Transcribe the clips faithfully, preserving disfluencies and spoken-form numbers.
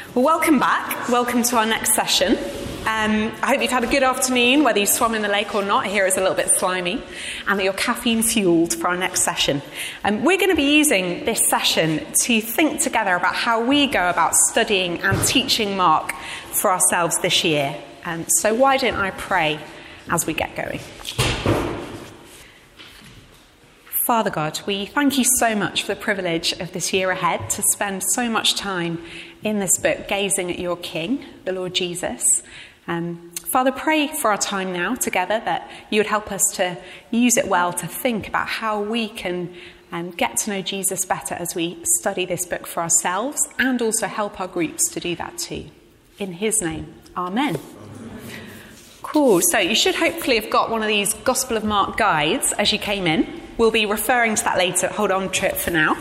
Well, welcome back. Welcome to our next session. Um, I hope you've had a good afternoon, whether you swam in the lake or not. Here it's a little bit slimy, and that you're caffeine fueled for our next session. Um, we're going to be using this session to think together about how we go about studying and teaching Mark for ourselves this year. Um, so why don't I pray as we get going? Father God, we thank you so much for the privilege of this year ahead to spend so much time in this book gazing at your King, the Lord Jesus. Um, Father, pray for our time now together that you would help us to use it well to think about how we can um, get to know Jesus better as we study this book for ourselves and also help our groups to do that too. In his name, amen. Cool, so you should hopefully have got one of these Gospel of Mark guides as you came in. We'll be referring to that later. Hold on to it for now.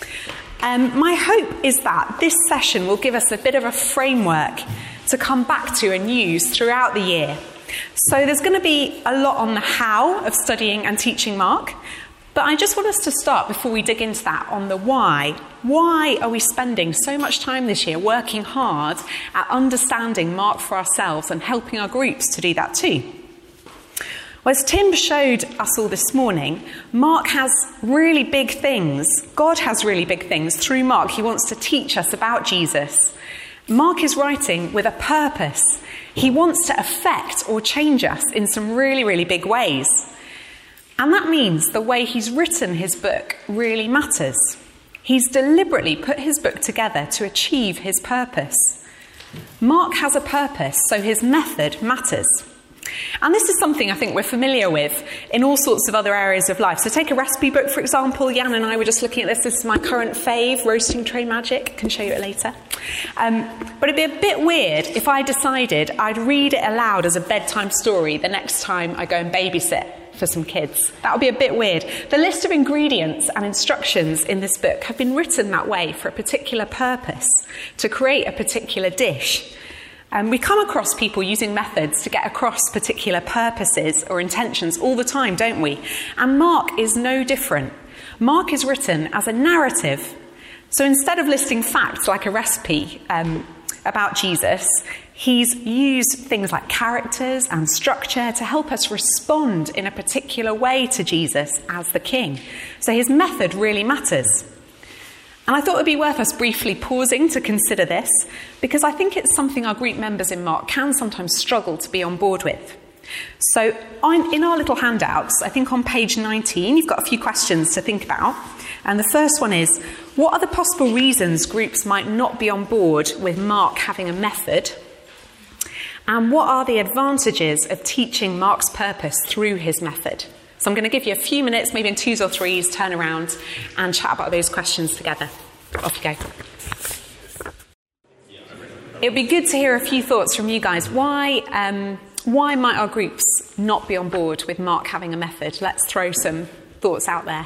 Um, my hope is that this session will give us a bit of a framework to come back to and use throughout the year. So there's going to be a lot on the how of studying and teaching Mark, but I just want us to start before we dig into that on the why. Why are we spending so much time this year working hard at understanding Mark for ourselves and helping our groups to do that too? Well, as Tim showed us all this morning, Mark has really big things. God has really big things. Through Mark, he wants to teach us about Jesus. Mark is writing with a purpose. He wants to affect or change us in some really, really big ways. And that means the way he's written his book really matters. He's deliberately put his book together to achieve his purpose. Mark has a purpose, so his method matters. And this is something I think we're familiar with in all sorts of other areas of life. So take a recipe book, for example. Jan and I were just looking at this. This is my current fave, Roasting Tray Magic. I can show you it later. Um, but it'd be a bit weird if I decided I'd read it aloud as a bedtime story the next time I go and babysit for some kids. That would be a bit weird. The list of ingredients and instructions in this book have been written that way for a particular purpose, to create a particular dish. And we come across people using methods to get across particular purposes or intentions all the time, don't we? And Mark is no different. Mark is written as a narrative. So instead of listing facts like a recipe um, about Jesus, he's used things like characters and structure to help us respond in a particular way to Jesus as the King. So his method really matters. And I thought it would be worth us briefly pausing to consider this, because I think it's something our group members in Mark can sometimes struggle to be on board with. So on, in our little handouts, I think on page nineteen, you've got a few questions to think about. And the first one is, what are the possible reasons groups might not be on board with Mark having a method? And what are the advantages of teaching Mark's purpose through his method? So I'm going to give you a few minutes, maybe in twos or threes, turn around and chat about those questions together. Off you go. It would be good to hear a few thoughts from you guys. Why, um, why might our groups not be on board with Mark having a method? Let's throw some thoughts out there.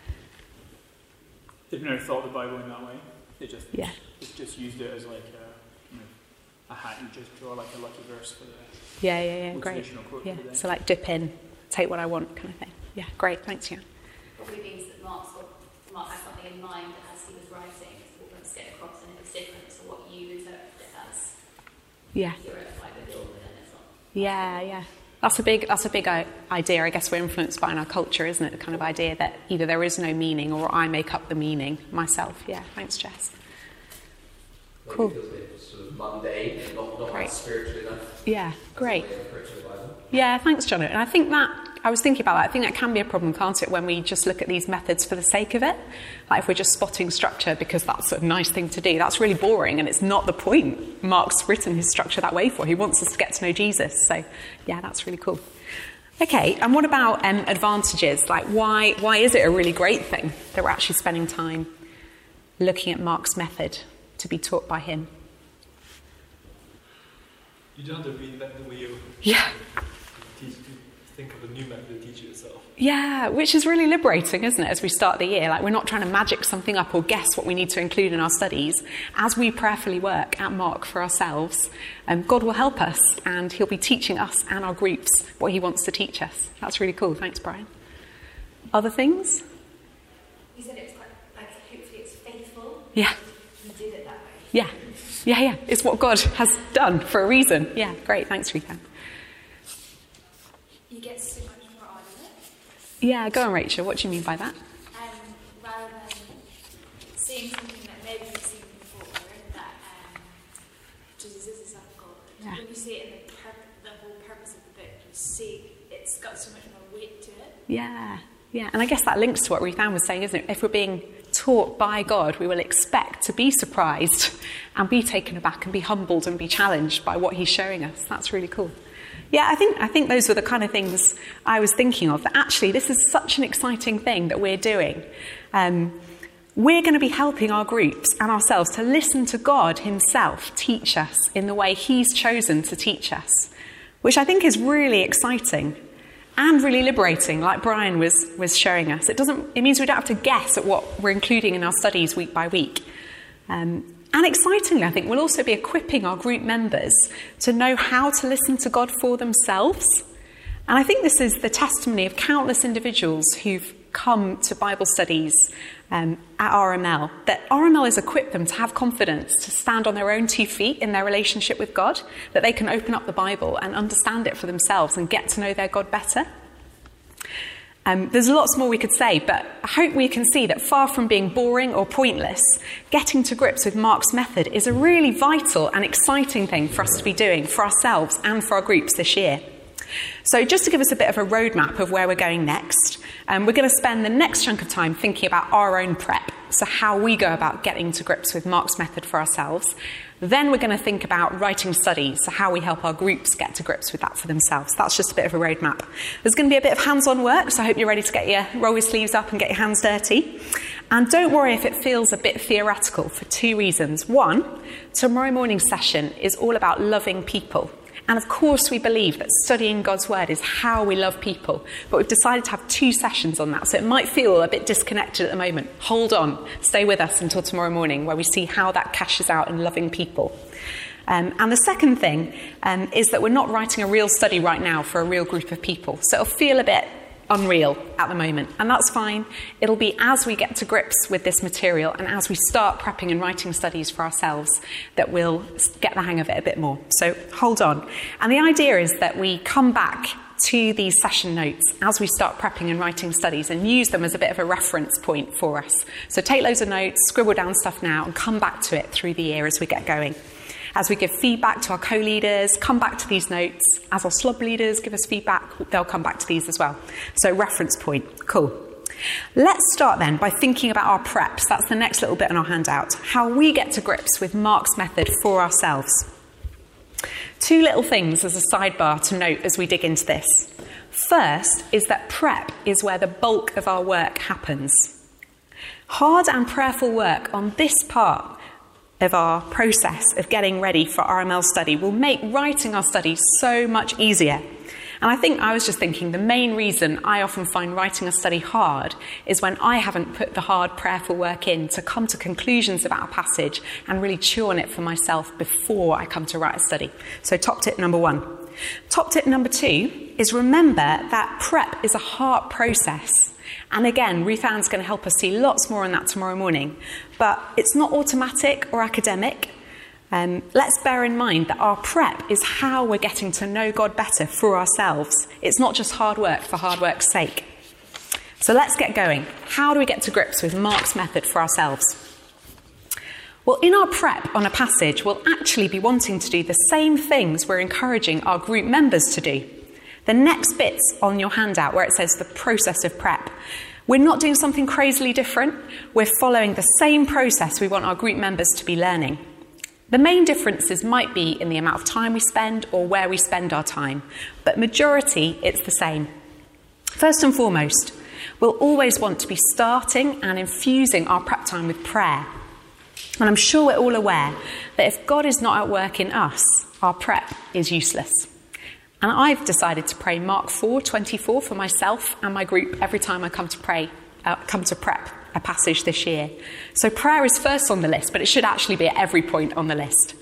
They've never thought of the Bible in that way. They just, yeah. just, just used it as like a, you know, a hat and just draw like a lucky verse for the yeah, yeah, yeah, great. Quote yeah. for the day. So like dip in, take what I want kind of thing. Yeah, great, thanks, Jan. Probably means that Mark's got, Mark has something in mind as he was writing, what he wants to get across, and it's different to what you interpret it as. Yeah. You're at like the build, and it's not. Yeah, yeah. That's a big, that's a big idea. I guess we're influenced by in our culture, isn't it? The kind of idea that either there is no meaning or I make up the meaning myself. Yeah, thanks, Jess. Maybe Cool. It feels a bit sort of mundane, not, not Great. as spiritual enough. Yeah, great. That's the way of approaching the Bible. Yeah, thanks, John. And I think that, I was thinking about that, I think that can be a problem, can't it, when we just look at these methods for the sake of it? Like if we're just spotting structure because that's a nice thing to do, that's really boring and it's not the point Mark's written his structure that way for. He wants us to get to know Jesus. So, yeah, that's really cool. Okay, and what about um, advantages? Like why, why is it a really great thing that we're actually spending time looking at Mark's method to be taught by him? You don't have to reinvent the wheel. Yeah. Teach, think of a new method to teach it yourself. Yeah, which is really liberating, isn't it, as we start the year? Like, we're not trying to magic something up or guess what we need to include in our studies. As we prayerfully work at Mark for ourselves, um, God will help us, and he'll be teaching us and our groups what he wants to teach us. That's really cool. Thanks, Brian. Other things? You said it was quite, like, hopefully it's faithful. Yeah. You did it that way. Yeah. Yeah, yeah, it's what God has done for a reason. Yeah, great, thanks, Rita. You get so much more out of it. Yeah, go on, Rachel, what do you mean by that? Um, rather than seeing something that maybe you've seen before, that um, Jesus is the Son of God. Yeah. When you see it in the, pur- the whole purpose of the book, you see it's got so much more weight to it. Yeah, yeah, and I guess that links to what Ruth Ann was saying, isn't it? If we're being taught by God, we will expect to be surprised and be taken aback and be humbled and be challenged by what he's showing us. That's really cool. Yeah, I think I think those were the kind of things I was thinking of, that actually this is such an exciting thing that we're doing. Um, we're going to be helping our groups and ourselves to listen to God himself teach us in the way he's chosen to teach us, which I think is really exciting and really liberating, like Brian was, was showing us. It doesn't. It means we don't have to guess at what we're including in our studies week by week. Um, And excitingly, I think we'll also be equipping our group members to know how to listen to God for themselves. And I think this is the testimony of countless individuals who've come to Bible studies um, at R M L, that R M L has equipped them to have confidence, to stand on their own two feet in their relationship with God, that they can open up the Bible and understand it for themselves and get to know their God better. Um, there's lots more we could say, but I hope we can see that far from being boring or pointless, getting to grips with Mark's method is a really vital and exciting thing for us to be doing for ourselves and for our groups this year. So just to give us a bit of a roadmap of where we're going next, um, we're going to spend the next chunk of time thinking about our own prep, so how we go about getting to grips with Mark's method for ourselves. Then we're going to think about writing studies, so how we help our groups get to grips with that for themselves. That's just a bit of a roadmap. There's going to be a bit of hands-on work, so I hope you're ready to get your roll your sleeves up and get your hands dirty. And don't worry if it feels a bit theoretical, for two reasons. One, tomorrow morning's session is all about loving people. And of course we believe that studying God's word is how we love people, but we've decided to have two sessions on that, so it might feel a bit disconnected at the moment. Hold on, stay with us until tomorrow morning, where we see how that cashes out in loving people. Um, and the second thing um, is that we're not writing a real study right now for a real group of people, so it'll feel a bit unreal at the moment, and that's fine. It'll be as we get to grips with this material and as we start prepping and writing studies for ourselves that we'll get the hang of it a bit more. So hold on. And the idea is that we come back to these session notes as we start prepping and writing studies and use them as a bit of a reference point for us. So take loads of notes, scribble down stuff now, and come back to it through the year as we get going. As we give feedback to our co-leaders, come back to these notes. As our slub leaders give us feedback, they'll come back to these as well. So reference point, cool. Let's start then by thinking about our preps. That's the next little bit on our handout. How we get to grips with Mark's method for ourselves. Two little things as a sidebar to note as we dig into this. First is that prep is where the bulk of our work happens. Hard and prayerful work on this part of our process of getting ready for R M L study will make writing our studies so much easier. And I think I was just thinking the main reason I often find writing a study hard is when I haven't put the hard prayerful work in to come to conclusions about a passage and really chew on it for myself before I come to write a study. So top tip number one. Top tip number two is remember that prep is a heart process. And again, Ruth Ann's going to help us see lots more on that tomorrow morning. But it's not automatic or academic. Um, let's bear in mind that our prep is how we're getting to know God better for ourselves. It's not just hard work for hard work's sake. So let's get going. How do we get to grips with Mark's method for ourselves? Well, in our prep on a passage, we'll actually be wanting to do the same things we're encouraging our group members to do. The next bit's on your handout where it says the process of prep. We're not doing something crazily different. We're following the same process we want our group members to be learning. The main differences might be in the amount of time we spend or where we spend our time, but majority, it's the same. First and foremost, we'll always want to be starting and infusing our prep time with prayer. And I'm sure we're all aware that if God is not at work in us, our prep is useless. And I've decided to pray Mark four twenty-four for myself and my group every time I come to pray, uh, come to prep a passage this year. So prayer is first on the list, but it should actually be at every point on the list.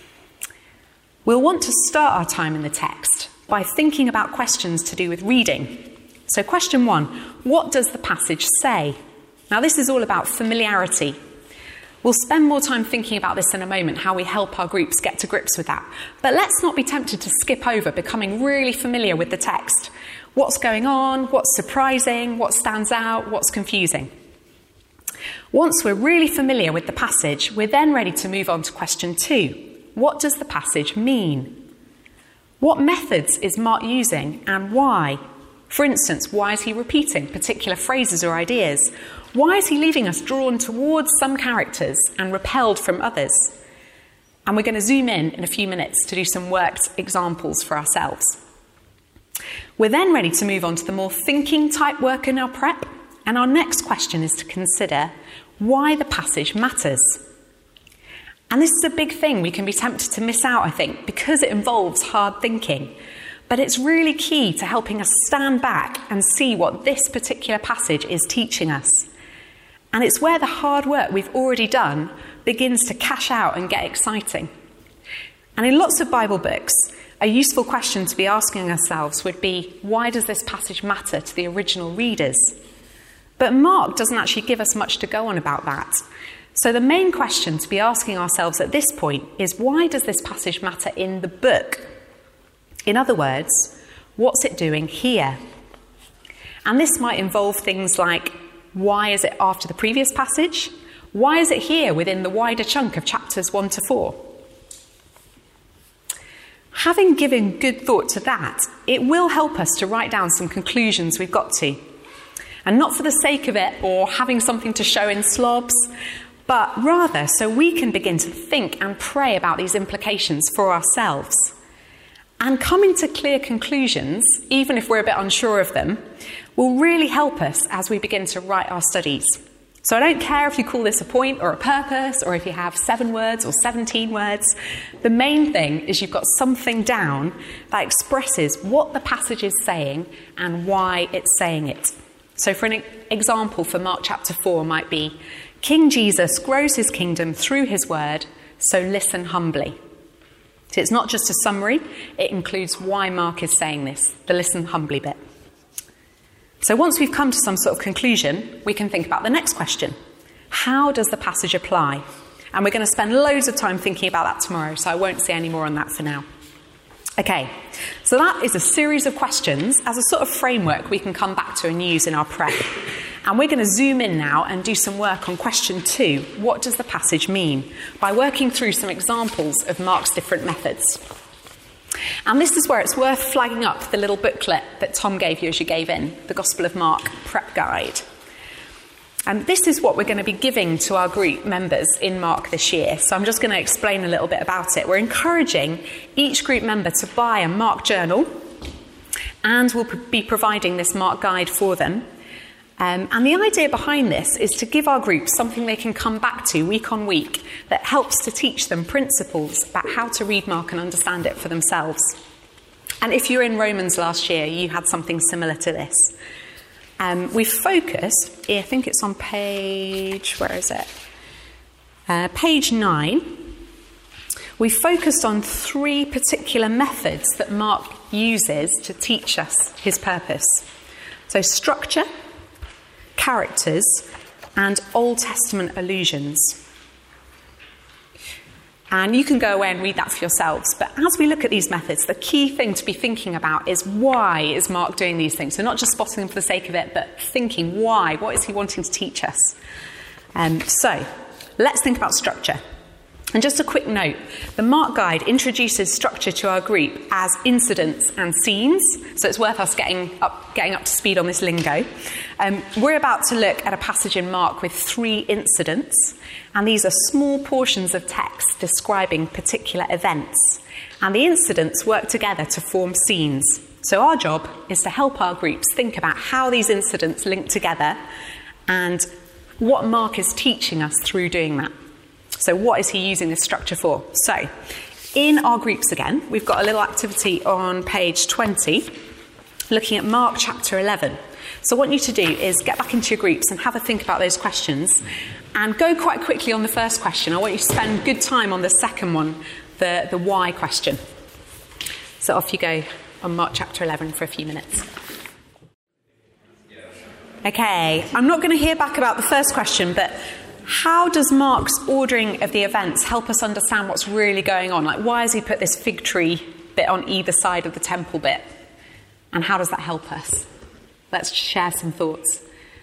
We'll want to start our time in the text by thinking about questions to do with reading. So question one, what does the passage say? Now this is all about familiarity. We'll spend more time thinking about this in a moment, how we help our groups get to grips with that. But let's not be tempted to skip over becoming really familiar with the text. What's going on? What's surprising? What stands out? What's confusing? Once we're really familiar with the passage, we're then ready to move on to question two. What does the passage mean? What methods is Mark using and why? For instance, why is he repeating particular phrases or ideas? Why is he leaving us drawn towards some characters and repelled from others? And we're going to zoom in in a few minutes to do some worked examples for ourselves. We're then ready to move on to the more thinking type work in our prep. And our next question is to consider why the passage matters. And this is a big thing we can be tempted to miss out, I think, because it involves hard thinking. But it's really key to helping us stand back and see what this particular passage is teaching us. And it's where the hard work we've already done begins to cash out and get exciting. And in lots of Bible books, a useful question to be asking ourselves would be, why does this passage matter to the original readers? But Mark doesn't actually give us much to go on about that. So the main question to be asking ourselves at this point is, why does this passage matter in the book? In other words, what's it doing here? And this might involve things like, why is it after the previous passage? Why is it here within the wider chunk of chapters one to four? Having given good thought to that, it will help us to write down some conclusions we've got to. And not for the sake of it or having something to show in slobs, but rather so we can begin to think and pray about these implications for ourselves. And coming to clear conclusions, even if we're a bit unsure of them, will really help us as we begin to write our studies. So I don't care if you call this a point or a purpose, or if you have seven words or seventeen words. The main thing is you've got something down that expresses what the passage is saying and why it's saying it. So for an example for Mark chapter four might be, King Jesus grows his kingdom through his word, so listen humbly. So it's not just a summary, it includes why Mark is saying this, the listen humbly bit. So once we've come to some sort of conclusion, we can think about the next question. How does the passage apply? And we're going to spend loads of time thinking about that tomorrow, so I won't say any more on that for now. Okay, so that is a series of questions as a sort of framework we can come back to and use in our prep. And we're going to zoom in now and do some work on question two. What does the passage mean? By working through some examples of Mark's different methods. And this is where it's worth flagging up the little booklet that Tom gave you as you gave in, the Gospel of Mark Prep Guide. And this is what we're going to be giving to our group members in Mark this year. So I'm just going to explain a little bit about it. We're encouraging each group member to buy a Mark journal, and we'll be providing this Mark guide for them. Um, and the idea behind this is to give our group something they can come back to week on week that helps to teach them principles about how to read Mark and understand it for themselves. And if you were in Romans last year, you had something similar to this. Um, we've focused, I think it's on page, where is it? Uh, page nine. We focused on three particular methods that Mark uses to teach us his purpose. So structure, characters, and Old Testament allusions. And you can go away and read that for yourselves. But as we look at these methods, the key thing to be thinking about is, why is Mark doing these things? So not just spotting them for the sake of it, but thinking why. What is he wanting to teach us? Um, so let's think about structure. And just a quick note, the Mark Guide introduces structure to our group as incidents and scenes, so it's worth us getting up, getting up to speed on this lingo. Um, we're about to look at a passage in Mark with three incidents, and these are small portions of text describing particular events. And the incidents work together to form scenes. So our job is to help our groups think about how these incidents link together and what Mark is teaching us through doing that. So what is he using this structure for? So in our groups again, we've got a little activity on page twenty, looking at Mark chapter eleven. So what I want you to do is get back into your groups and have a think about those questions, and go quite quickly on the first question. I want you to spend good time on the second one, the, the why question. So off you go on Mark chapter eleven for a few minutes. Okay, I'm not going to hear back about the first question, but how does Mark's ordering of the events help us understand what's really going on? Like, why has he put this fig tree bit on either side of the temple bit? And how does that help us? Let's share some thoughts.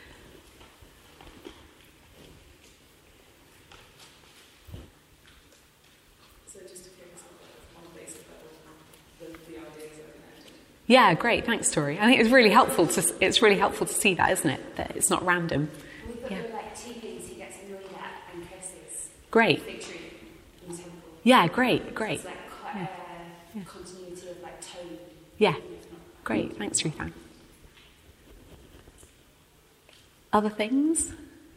So just to focus on the basic level, the, the ideas are connected. Yeah, great. Thanks, Tori. I think it's really helpful to it's really helpful to see that, isn't it? That it's not random. We put Yeah. the, like two things he gets annoyed at and curses. Great. Fig tree in the temple. Yeah, great, great. It's like quite Yeah. a Yeah. continuity of like tone. Yeah, great. Thanks, Ruthann. Other things?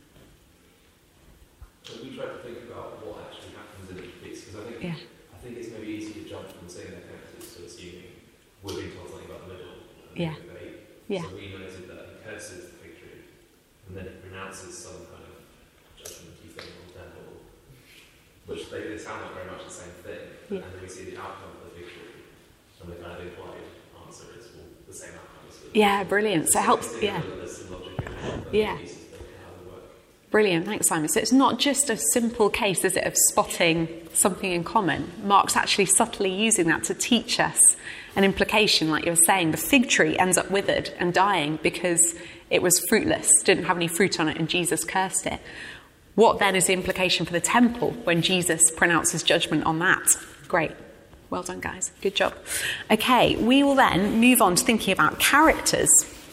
So we try to think about what actually happens in each piece, because I think Yeah. I think it's maybe easy to jump from saying their characters to assuming we're being told something about the middle and Yeah. the debate. Yeah. So we noted that he curses the fig tree, and then he pronounces some kind of judgment-y thing on the temple, which they, they sound like very much the same thing. Yeah. And then we see the outcome of the fig tree, and the kind of implied answer is well, the same outcome. So Yeah, brilliant. So it helps. Yeah. There's some logic in it, but Yeah. the pieces don't know how they work. Brilliant, thanks, Simon. So it's not just a simple case, is it, of spotting something in common. Mark's actually subtly using that to teach us an implication, like you were saying. The fig tree ends up withered and dying because it was fruitless, didn't have any fruit on it, and Jesus cursed it. What then is the implication for the temple when Jesus pronounces judgment on that? Great. Well done, guys. Good job. Okay, we will then move on to thinking about characters.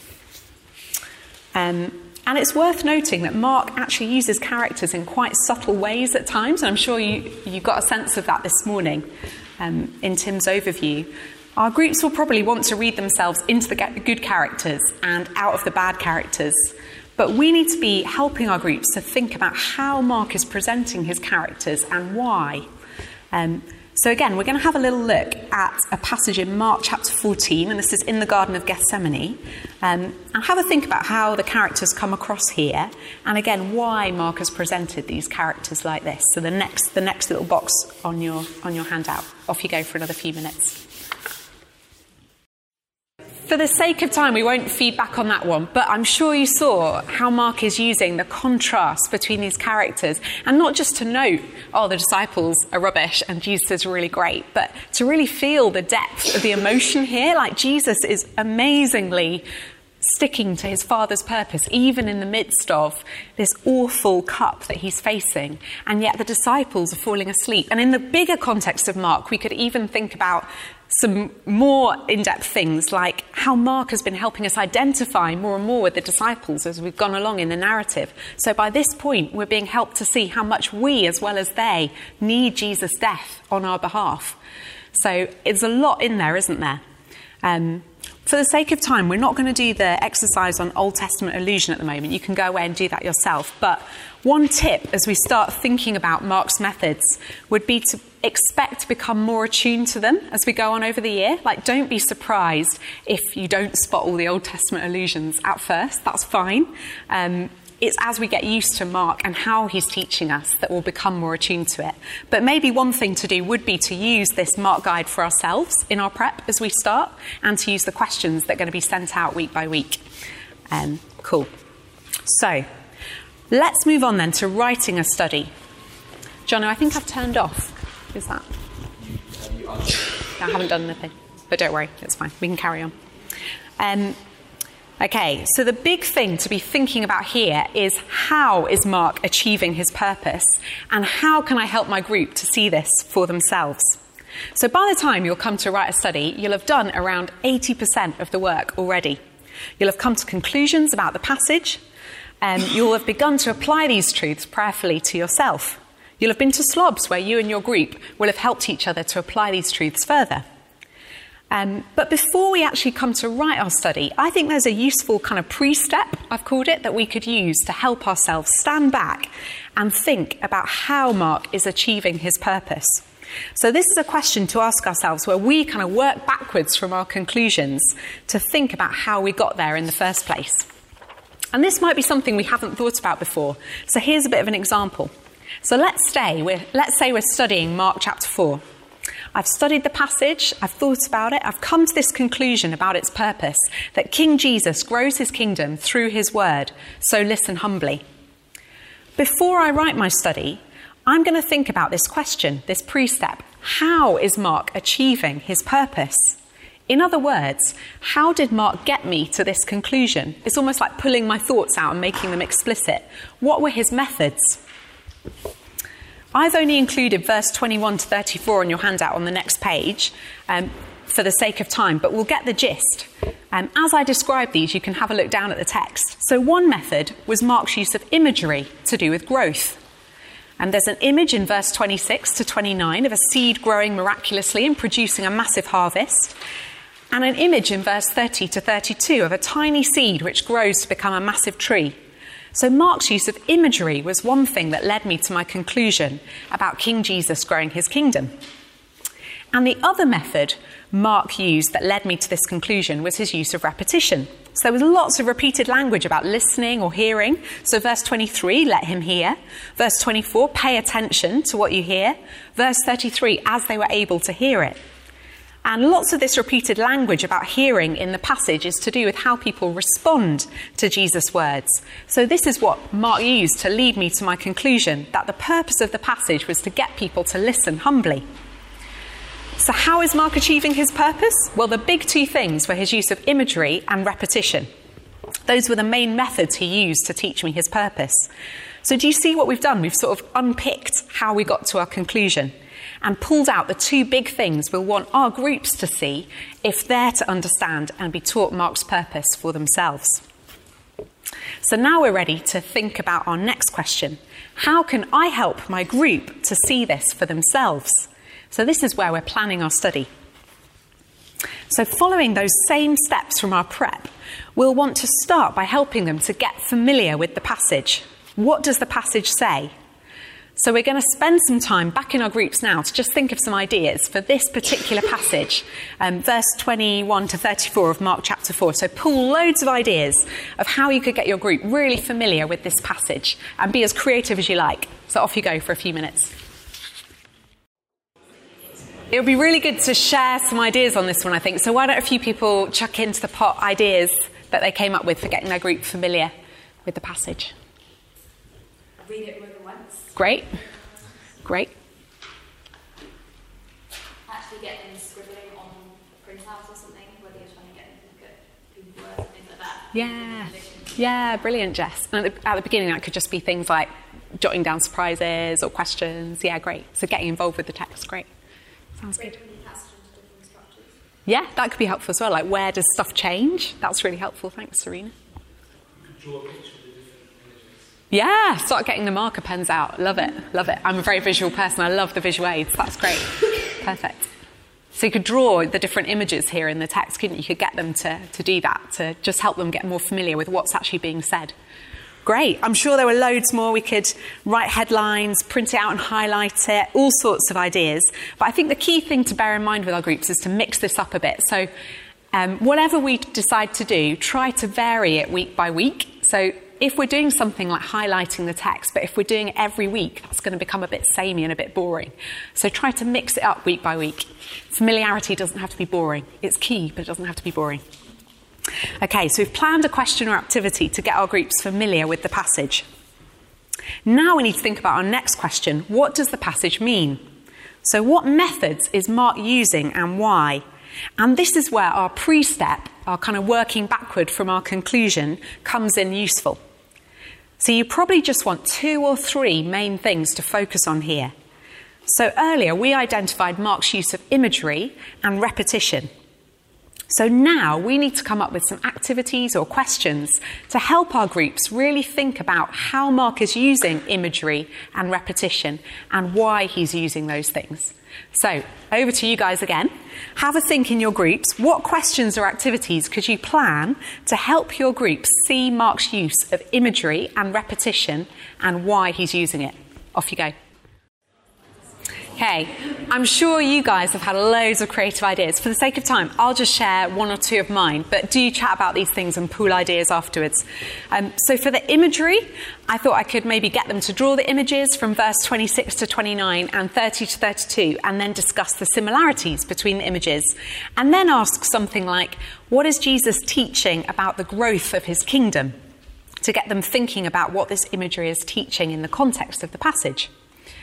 Um, and it's worth noting that Mark actually uses characters in quite subtle ways at times, and I'm sure you, you got a sense of that this morning um, in Tim's overview. Our groups will probably want to read themselves into the good characters and out of the bad characters, but we need to be helping our groups to think about how Mark is presenting his characters and why. Um, So again, we're going to have a little look at a passage in Mark chapter fourteen, and this is in the Garden of Gethsemane, um, and have a think about how the characters come across here, and again, why Mark has presented these characters like this. So the next, the next little box on your on your handout. Off you go for another few minutes. For the sake of time, we won't feed back on that one, but I'm sure you saw how Mark is using the contrast between these characters, and not just to note, oh, the disciples are rubbish and Jesus is really great, but to really feel the depth of the emotion here. Like, Jesus is amazingly sticking to his Father's purpose, even in the midst of this awful cup that he's facing, and yet the disciples are falling asleep. And in the bigger context of Mark, we could even think about some more in-depth things, like how Mark has been helping us identify more and more with the disciples as we've gone along in the narrative. So by this point, we're being helped to see how much we, as well as they, need Jesus' death on our behalf. So it's a lot in there, isn't there? Um, for the sake of time, we're not going to do the exercise on Old Testament allusion at the moment. You can go away and do that yourself. But one tip as we start thinking about Mark's methods would be to expect to become more attuned to them as we go on over the year. Like, don't be surprised if you don't spot all the Old Testament allusions at first. That's fine. Um, it's as we get used to Mark and how he's teaching us that we'll become more attuned to it. But maybe one thing to do would be to use this Mark guide for ourselves in our prep as we start, and to use the questions that are going to be sent out week by week. Um, cool. So, let's move on then to writing a study. Jono, I think I've turned off. Is that? I haven't done anything, but don't worry, it's fine. We can carry on. Um, okay, so the big thing to be thinking about here is, how is Mark achieving his purpose, and how can I help my group to see this for themselves? So by the time you'll come to write a study, you'll have done around eighty percent of the work already. You'll have come to conclusions about the passage, and you'll have begun to apply these truths prayerfully to yourself. You'll have been to slobs where you and your group will have helped each other to apply these truths further. Um, but before we actually come to write our study, I think there's a useful kind of pre-step, I've called it, that we could use to help ourselves stand back and think about how Mark is achieving his purpose. So this is a question to ask ourselves where we kind of work backwards from our conclusions to think about how we got there in the first place. And this might be something we haven't thought about before. So here's a bit of an example. So let's stay. We're, let's say we're studying Mark chapter four. I've studied the passage, I've thought about it, I've come to this conclusion about its purpose, that King Jesus grows his kingdom through his word, so listen humbly. before I write my study, I'm going to think about this question, this pre-step. How is Mark achieving his purpose? In other words, how did Mark get me to this conclusion? It's almost like pulling my thoughts out and making them explicit. What were his methods? I've only included verse twenty-one to thirty-four on your handout on the next page um, for the sake of time, but we'll get the gist. Um, as I describe these, you can have a look down at the text. So one method was Mark's use of imagery to do with growth. And there's an image in verse twenty-six to twenty-nine of a seed growing miraculously and producing a massive harvest. And an image in verse thirty to thirty-two of a tiny seed which grows to become a massive tree. So Mark's use of imagery was one thing that led me to my conclusion about King Jesus growing his kingdom. And the other method Mark used that led me to this conclusion was his use of repetition. So there was lots of repeated language about listening or hearing. So verse twenty-three, let him hear. Verse twenty-four, pay attention to what you hear. Verse thirty-three, as they were able to hear it. And lots of this repeated language about hearing in the passage is to do with how people respond to Jesus' words. So this is what Mark used to lead me to my conclusion that the purpose of the passage was to get people to listen humbly. So how is Mark achieving his purpose? Well, the big two things were his use of imagery and repetition. Those were the main methods he used to teach me his purpose. So do you see what we've done? We've sort of unpicked how we got to our conclusion and pulled out the two big things we'll want our groups to see if they're to understand and be taught Mark's purpose for themselves. So now we're ready to think about our next question. How can I help my group to see this for themselves? So this is where we're planning our study. So following those same steps from our prep, we'll want to start by helping them to get familiar with the passage. What does the passage say? So we're going to spend some time back in our groups now to just think of some ideas for this particular passage, um, verse twenty-one to thirty-four of Mark chapter four. So pull loads of ideas of how you could get your group really familiar with this passage and be as creative as you like. So off you go for a few minutes. It would be really good to share some ideas on this one, I think. So why don't a few people chuck into the pot ideas that they came up with for getting their group familiar with the passage? Read it more than once. Great. Great. Actually get them scribbling on printouts or something, whether you're trying to get them to look at people's words and things like that. Yeah. Yeah, brilliant, Jess. And at the, at the beginning, that could just be things like jotting down surprises or questions. Yeah, great. So getting involved with the text, great. Sounds good. Yeah, that could be helpful as well. Like, where does stuff change? That's really helpful. Thanks, Serena. You could draw a picture of the different images. Yeah, start getting the marker pens out. Love it, love it. I'm a very visual person. I love the visual aids. That's great. Perfect. So you could draw the different images here in the text, couldn't you? You could get them to, to do that, to just help them get more familiar with what's actually being said. Great. I'm sure there were loads more. We could write headlines, print it out and highlight it, all sorts of ideas. But I think the key thing to bear in mind with our groups is to mix this up a bit. So um, whatever we decide to do, try to vary it week by week. So if we're doing something like highlighting the text, but if we're doing it every week, that's going to become a bit samey and a bit boring. So try to mix it up week by week. Familiarity doesn't have to be boring. It's key, but it doesn't have to be boring. Okay, so we've planned a question or activity to get our groups familiar with the passage. Now we need to think about our next question. What does the passage mean? So what methods is Mark using and why? And this is where our pre-step, our kind of working backward from our conclusion, comes in useful. So you probably just want two or three main things to focus on here. So earlier we identified Mark's use of imagery and repetition. So now we need to come up with some activities or questions to help our groups really think about how Mark is using imagery and repetition and why he's using those things. So over to you guys again. Have a think in your groups. What questions or activities could you plan to help your groups see Mark's use of imagery and repetition and why he's using it? Off you go. Okay, I'm sure you guys have had loads of creative ideas. For the sake of time, I'll just share one or two of mine, but do chat about these things and pool ideas afterwards. Um, so for the imagery, I thought I could maybe get them to draw the images from verse twenty-six to twenty-nine and thirty to thirty-two, and then discuss the similarities between the images. And then ask something like, what is Jesus teaching about the growth of his kingdom? To to get them thinking about what this imagery is teaching in the context of the passage.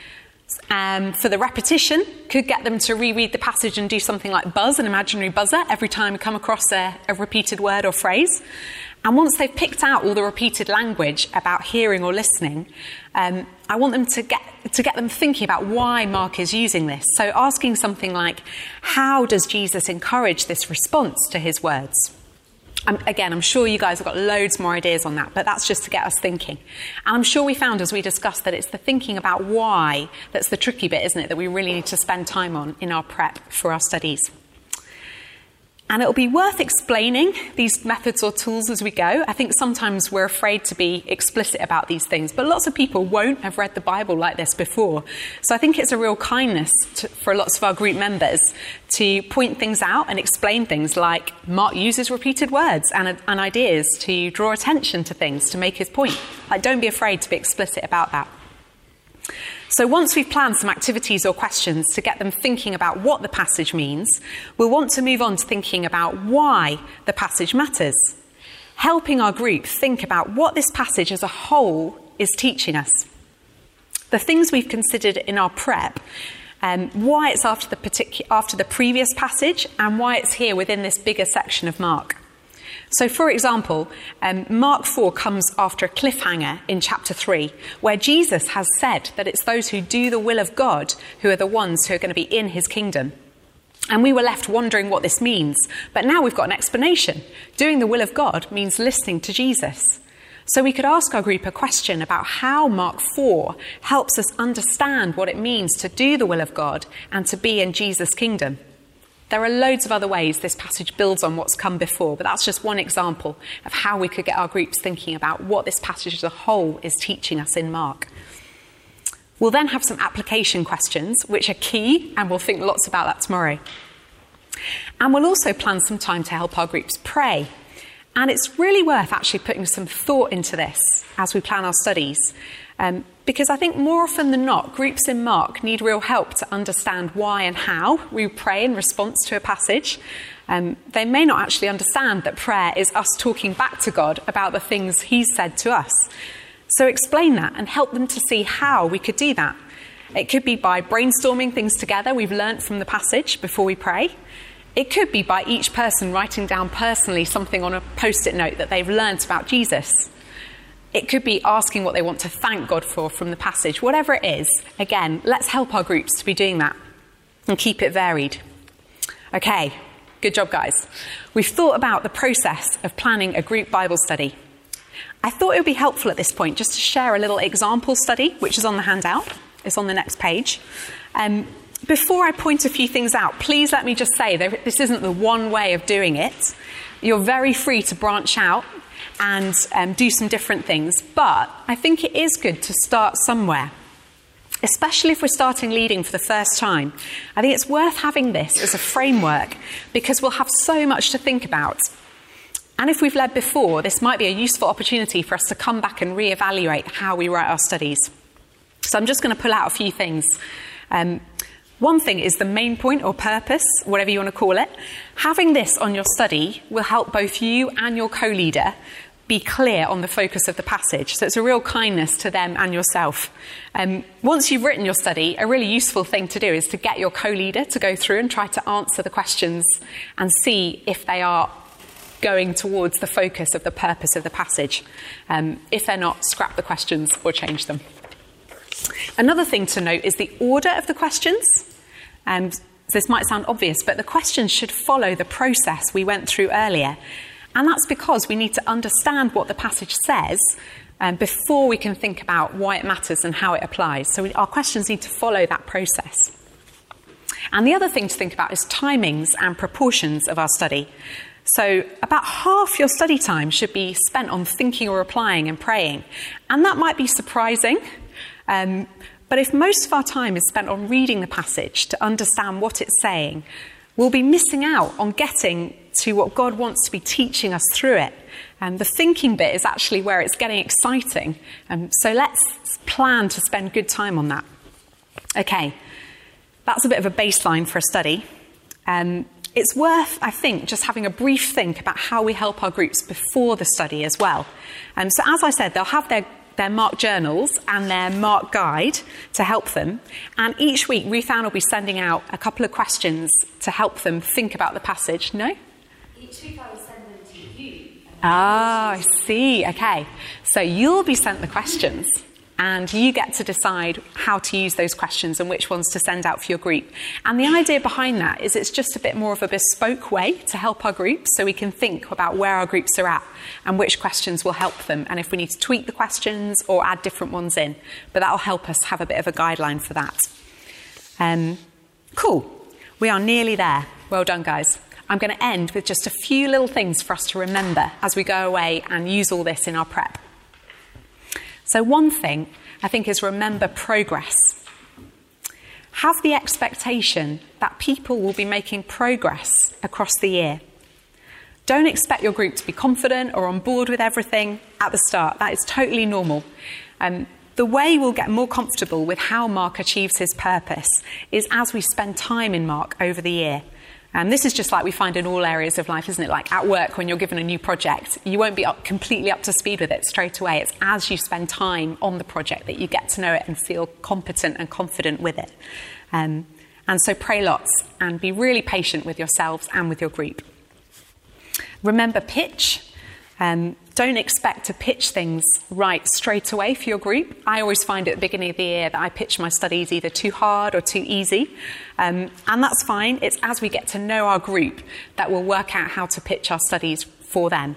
Um, for the repetition, could get them to reread the passage and do something like buzz, an imaginary buzzer, every time we come across a, a repeated word or phrase. And once they've picked out all the repeated language about hearing or listening, um, I want them to get to get them thinking about why Mark is using this. So asking something like, how does Jesus encourage this response to his words? Um, again, I'm sure you guys have got loads more ideas on that, but that's just to get us thinking. And I'm sure we found as we discussed that it's the thinking about why that's the tricky bit, isn't it, that we really need to spend time on in our prep for our studies. And it'll be worth explaining these methods or tools as we go. I think sometimes we're afraid to be explicit about these things, but lots of people won't have read the Bible like this before. So I think it's a real kindness to, for lots of our group members to point things out and explain things like Mark uses repeated words and, and ideas to draw attention to things, to make his point. Like, don't be afraid to be explicit about that. So once we've planned some activities or questions to get them thinking about what the passage means, we'll want to move on to thinking about why the passage matters, helping our group think about what this passage as a whole is teaching us. The things we've considered in our prep, um, why it's after the, particu- after the previous passage and why it's here within this bigger section of Mark. So, for example, um, Mark four comes after a cliffhanger in chapter three, where Jesus has said that it's those who do the will of God who are the ones who are going to be in his kingdom. And we were left wondering what this means, but now we've got an explanation. Doing the will of God means listening to Jesus. So we could ask our group a question about how Mark four helps us understand what it means to do the will of God and to be in Jesus' kingdom. There are loads of other ways this passage builds on what's come before, but that's just one example of how we could get our groups thinking about what this passage as a whole is teaching us in Mark. We'll then have some application questions, which are key, and we'll think lots about that tomorrow. And we'll also plan some time to help our groups pray. And it's really worth actually putting some thought into this as we plan our studies. Um, because I think more often than not, groups in Mark need real help to understand why and how we pray in response to a passage. Um, they may not actually understand that prayer is us talking back to God about the things he's said to us. So explain that and help them to see how we could do that. It could be by brainstorming things together we've learnt from the passage before we pray. It could be by each person writing down personally something on a post-it note that they've learnt about Jesus. It could be asking what they want to thank God for from the passage. Whatever it is, again, let's help our groups to be doing that and keep it varied. Okay, good job, guys. We've thought about the process of planning a group Bible study. I thought it would be helpful at this point just to share a little example study, which is on the handout. It's on the next page. Um, before I point a few things out, please let me just say that this isn't the one way of doing it. You're very free to branch out and um, do some different things. But I think it is good to start somewhere, especially if we're starting leading for the first time. I think it's worth having this as a framework because we'll have so much to think about. And if we've led before, this might be a useful opportunity for us to come back and reevaluate how we write our studies. So I'm just going to pull out a few things. Um, one thing is the main point or purpose, whatever you want to call it. Having this on your study will help both you and your co-leader be clear on the focus of the passage. So it's a real kindness to them and yourself. Um, once you've written your study, a really useful thing to do is to get your co-leader to go through and try to answer the questions and see if they are going towards the focus of the purpose of the passage. Um, if they're not, scrap the questions or change them. Another thing to note is the order of the questions. Um, this might sound obvious, but the questions should follow the process we went through earlier. And that's because we need to understand what the passage says um, before we can think about why it matters and how it applies. So we, our questions need to follow that process. And the other thing to think about is timings and proportions of our study. So about half your study time should be spent on thinking or applying and praying. And that might be surprising. Um, but if most of our time is spent on reading the passage to understand what it's saying, we'll be missing out on getting to what God wants to be teaching us through it. And the thinking bit is actually where it's getting exciting. Um, so let's plan to spend good time on that. Okay, that's a bit of a baseline for a study. Um, it's worth, I think, just having a brief think about how we help our groups before the study as well. Um, so as I said, they'll have their, their Mark journals and their Mark guide to help them. And each week, Ruth Ann will be sending out a couple of questions to help them think about the passage. No? Each week I will send them to you. Ah, I see. Okay. So you'll be sent the questions and you get to decide how to use those questions and which ones to send out for your group. And the idea behind that is it's just a bit more of a bespoke way to help our groups so we can think about where our groups are at and which questions will help them and if we need to tweak the questions or add different ones in. But that'll help us have a bit of a guideline for that. Um, cool. We are nearly there. Well done, guys. I'm going to end with just a few little things for us to remember as we go away and use all this in our prep. So one thing, I think, is remember progress. Have the expectation that people will be making progress across the year. Don't expect your group to be confident or on board with everything at the start. That is totally normal. Um, the way we'll get more comfortable with how Mark achieves his purpose is as we spend time in Mark over the year. And this is just like we find in all areas of life, isn't it? Like at work, when you're given a new project, you won't be up, completely up to speed with it straight away. It's as you spend time on the project that you get to know it and feel competent and confident with it. Um, and so pray lots and be really patient with yourselves and with your group. Remember pitch. Um, don't expect to pitch things right straight away for your group. I always find at the beginning of the year that I pitch my studies either too hard or too easy. Um, and that's fine. It's as we get to know our group that we'll work out how to pitch our studies for them.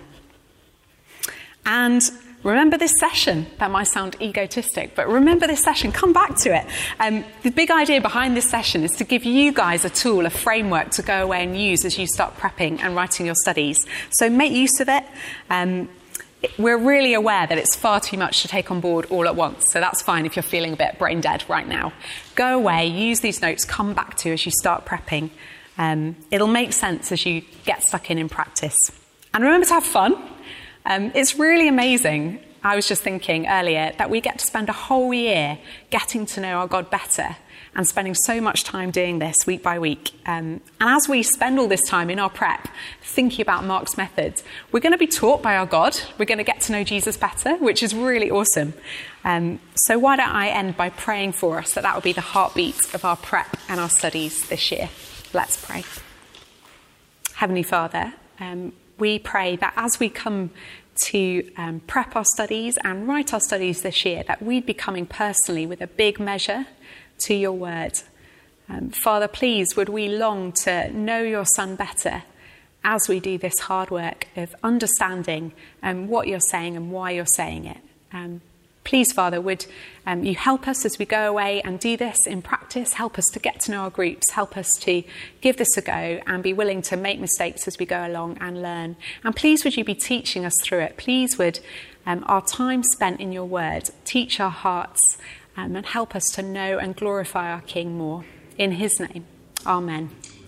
And remember this session. That might sound egotistic, but remember this session. Come back to it. Um, the big idea behind this session is to give you guys a tool, a framework to go away and use as you start prepping and writing your studies. So make use of it. Um, we're really aware that it's far too much to take on board all at once, so that's fine if you're feeling a bit brain dead right now. Go away, use these notes, come back to as you start prepping. Um, it'll make sense as you get stuck in in practice. And remember to have fun. Um, it's really amazing, I was just thinking earlier, that we get to spend a whole year getting to know our God better and spending so much time doing this week by week. Um, and as we spend all this time in our prep thinking about Mark's methods, we're going to be taught by our God. We're going to get to know Jesus better, which is really awesome. Um, so why don't I end by praying for us that that will be the heartbeat of our prep and our studies this year. Let's pray. Heavenly Father, um, we pray that as we come to um, prep our studies and write our studies this year, that we'd be coming personally with a big measure to your word. Um, Father, please, would we long to know your Son better as we do this hard work of understanding um, what you're saying and why you're saying it. Um, please, Father, would um, you help us as we go away and do this in practice, help us to get to know our groups, help us to give this a go and be willing to make mistakes as we go along and learn. And please, would you be teaching us through it? Please, would um, our time spent in your word teach our hearts um, and help us to know and glorify our King more. In his name, amen.